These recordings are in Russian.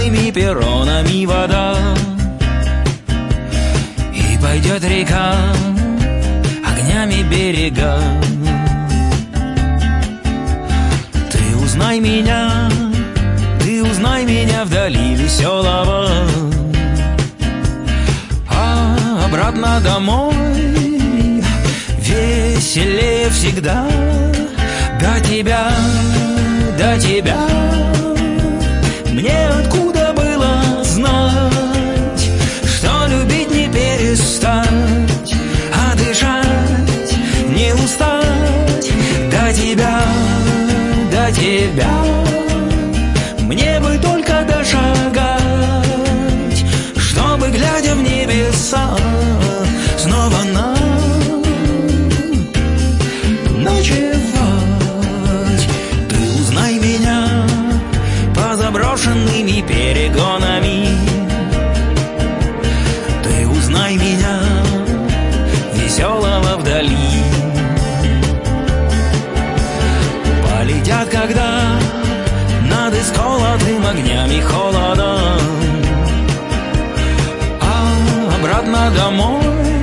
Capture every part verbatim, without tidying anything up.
заброшенными перронами вода, и пойдет река огнями берега. Ты узнай меня, ты узнай меня вдали веселого, а обратно домой веселее всегда. До тебя, до тебя мне откуда было знать, что любить не перестать, а дышать не устать. До тебя, до тебя мне бы только дошагать, чтобы, глядя в небеса, снова нам ночевать. Ты узнай меня по заброшенными перегонами, ты узнай меня веселого вдали. Полетят, когда над исколотым огнями холодом, а обратно домой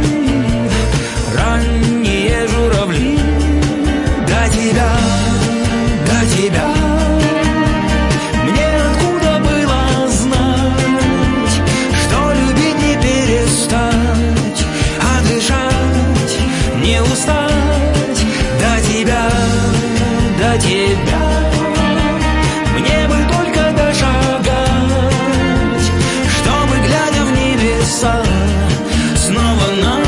ранние журавли. До тебя, до тебя мне откуда было знать, что любить не перестать, а дышать не устать. До тебя, до тебя мне бы только дошагать, чтобы, глядя в небеса, снова нам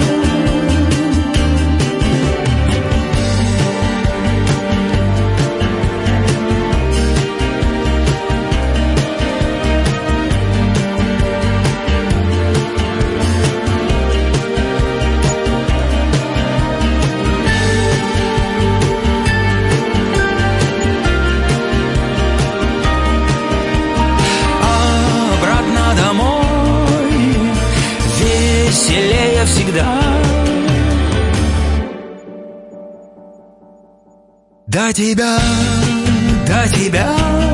веселее всегда. До тебя, до тебя